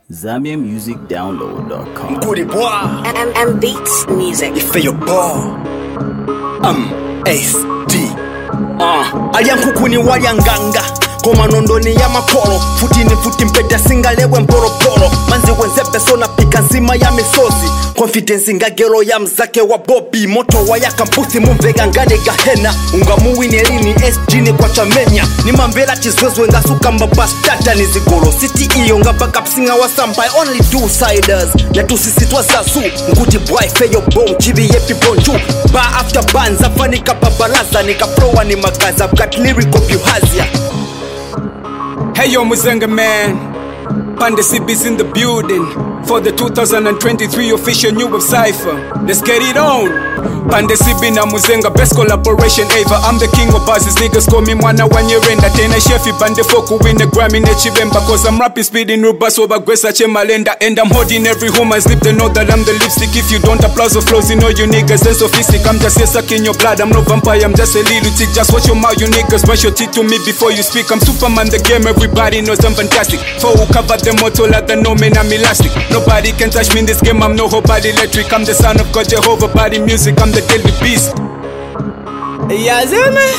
ZambiaMusicDownload.com. Goody boy, M Beats Music. you feel your ball. Ace D. Aliankukuni walianganga koma nondoni ya makoro futi mpeta singa lewe mporoporo manzi wenzepe sona pika nzima ya misozi confidence ngagero ya mzake wa Bobby moto wa ya kampusi mumvega ngade gahena unga muwine lini SG ni kwa chamenya ni mambela chizwezwe nga suka mbabastata ni zigolo city iyo nga backup singa wa sampai only two siders na tusisitwa zazu nguti boy feyo bom chibi yepi bonju ba after ban zafani kapabalaza nikaprowa ni magaza got lyrical buhazia. Hey yo Muzenga man, Panda CB's in the building for the 2023 official new web cypher. Let's get it on. Panda CB na Muzenga, best collaboration ever. I'm the king of buzzes, niggas call me mwana wanyerenda. Tena shefi bande foku win the Grammy nechibemba. Cause I'm rapping speeding rubas over gwesa chemalenda. And I'm holding every woman's lip, they know that I'm the lipstick. If you don't applause or flows, you know you niggas ain't sophistic. I'm just here sucking your blood, I'm no vampire, I'm just a little tick. Just watch your mouth, you niggas, brush your teeth to me before you speak. I'm Superman the game, everybody knows I'm fantastic. For who cover the motto like the no man, I'm elastic. Nobody can touch me in this game, I'm no hope body electric. I'm the son of God, Jehovah body music, I'm the deadly beast. Yazeme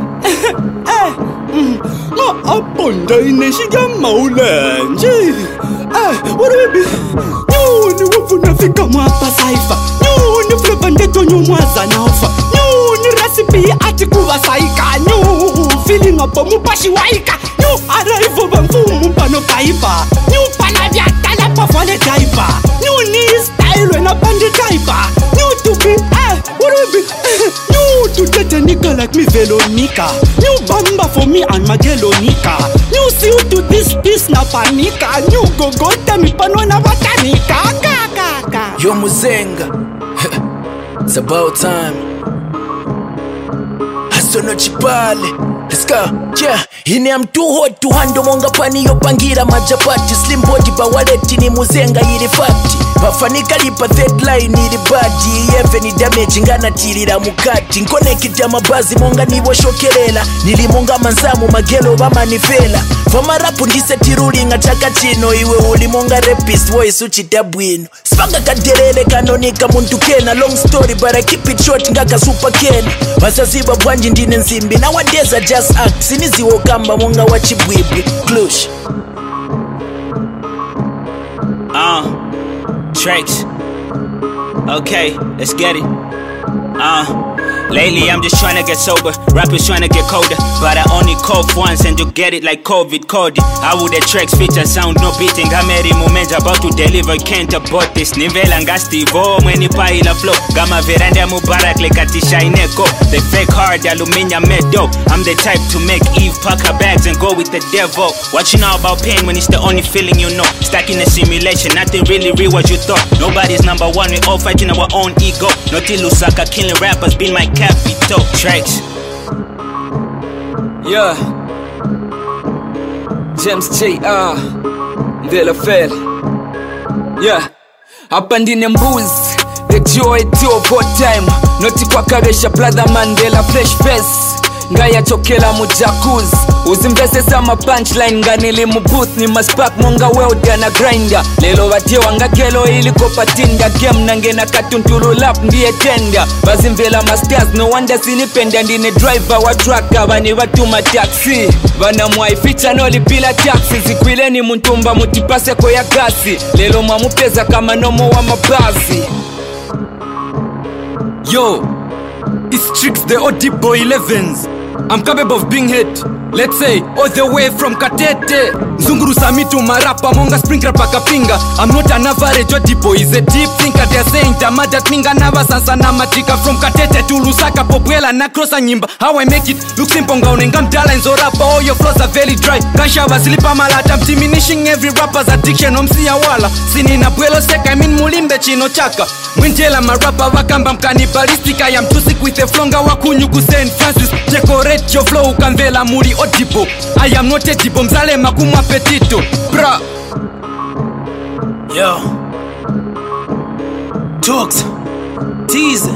aponda ineshiga maulanje what do we be nyuni wafuna fika mwapa saifa nyuni fleva ndeto nyumwaza na ofa nyuni recipe ati kuwa saika feeling up mupashi waika arrive bamfumu pano kaipa pana vyatala pafale kaipa nyuni style wena pande kaipa to be what do we be to Tetanica like me Veronica. You bamba for me and Magelonica. You see you to this piece na panika. You go tell me panona watanika. Yo Muzenga, it's about time. Hasono chipale, let's go. Yeah, hine am too hot to handle monga pani yo pangira majapati. Slim body ba waleti ni Muzenga yiri fakti. Bafanika lipa third line iri badi. Yefe ni damage ngana tirira mukati. Nkonekita mabazi monga niwo shokerela. Nilimonga manzamu magelo ba manifela. Fama rapu ndise tiruli ngataka chino. Iwe uli monga rapist voice uchitabwino. Spanga kaderele kanonika muntu kena. Long story but I keep it short ngaka super kena. Basaziba bwanji ndine nzimbi. Nowadays I just act. Siniziwo kamba monga wachibwibwi. Clutch. Tracks. Okay, let's get it. Lately I'm just trying to get sober. Rappers trying to get colder, but I only cough once and you get it like COVID code. I would the tracks feature sound no beating. I'm at the moment about to deliver, can't abort this. Nivela ngasti vo mweni paila flow. Gama veranda mubarak like atisha ineko. They fake hard aluminium metal. I'm the type to make Eve pack her bags and go with the devil. What you know about pain when it's the only feeling you know? Stuck in a simulation, nothing really real what you thought. Nobody's number one, we all fighting our own ego. Noti Lusaka killing rappers been my capital. Tracks. Yeah, James J.R. Vela Fel. Yeah, hapa ndine mbuzi the joy to for time. Noti kwa karesha brother Mandela fresh face. Ngaya chokela mujakuz uzimvese sama punchline nganili mubooth ni maspark monga welda na grinder. Lelo watie wanga kelo ili kopatinda game nangena katuntulu lap ndiye tenda. Bazimvela masters no wonder sinipenda ndine driver wa truck bani watuma taxi. Bana mwai feature no lipila taxi zikwile ni muntumba mutipase ko ya gasi. Lelo mamupeza kama nomo wa mabazi. Yo, it's Tricks the OD boy 11s. I'm capable of being hit. Let's say all the way from Katete. Zunguru Samitu marapa monga sprinkler pakapinga. I'm not an average OD boy, is a deep thinker. They're saying tamada tminga nava sansa na matika. From Katete to Lusaka popwela na krosa nyimba. How I make it look simple ngaunenga mdala nzorapa. All your flows are very dry. Kansha wasilipa malata. I'm diminishing every rapper's addiction. Omsiya wala sini na buelo seka. I mean mulimbe chino chaka. Mwinjela marapa wakamba mkanibalistika. I am too sick with the flonga wakunyuku St. Francis. Decorate your flow ukanvela muri Odibo. I am not a dibo mzale makuma petito. Bra. Yo Talks Teaser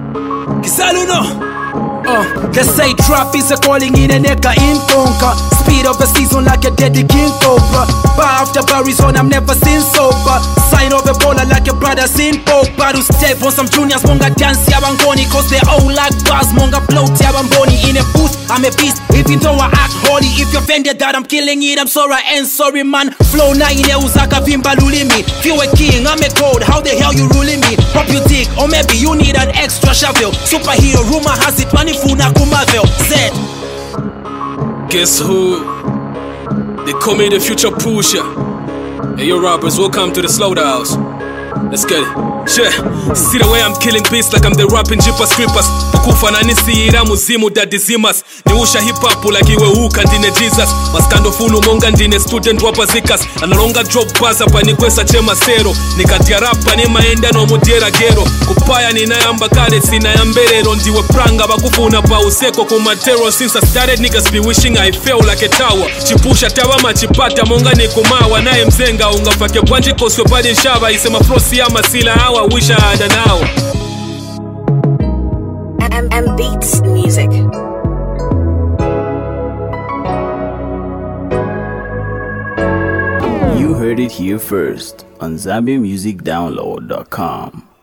Kisaluno. They say trap is a calling in a neka in conca. Speed of the season like a deadly king cobra. Bar after bar is on, I'm never seen sober. Sign of a baller like a brother sin Pope. Battle step on some juniors, monga dance yabangoni. Cause they all like bars, monga bloat yabamboni. In a booth, I'm a beast, even though I act holy. If you're offended that I'm killing it, I'm sorry and sorry man. Flow 9 uzaka vimba lulimi. Feel a king, I'm a gold, how the hell you ruling me? Pop you dick, or maybe you need an extra shovel. Superhero, rumor has it, manifuna kumavel. Z. Guess who? They call me the future pusher. Hey yo rappers, welcome to the slaughterhouse. Let's get it. Yeah. See the way I'm killing beats like I'm the rapping jeepers creepers. Kufa na nisiira muzimu dadizimas. Niusha hip hop like iwe uka ndine Jesus. Maskando funu monga ndine student wapa zikas. Analonga drop buzz pa nikwesa chema sero. Nikatia rapa ni maenda no mudiera gero. Kupaya ni nayamba kale sina yamberero. Ndiwe pranga bakufuna pa useko kumatero. Since I started niggas be wishing I fell like a tower. Chipusha tawa machipata monga ni kumawa. Nae mzenga ungafake bwanji koswe badi nshaba. Isema flosi ya masila I wish I had an hour. M Beats Music. You heard it here first on ZambianMusicDownload.com.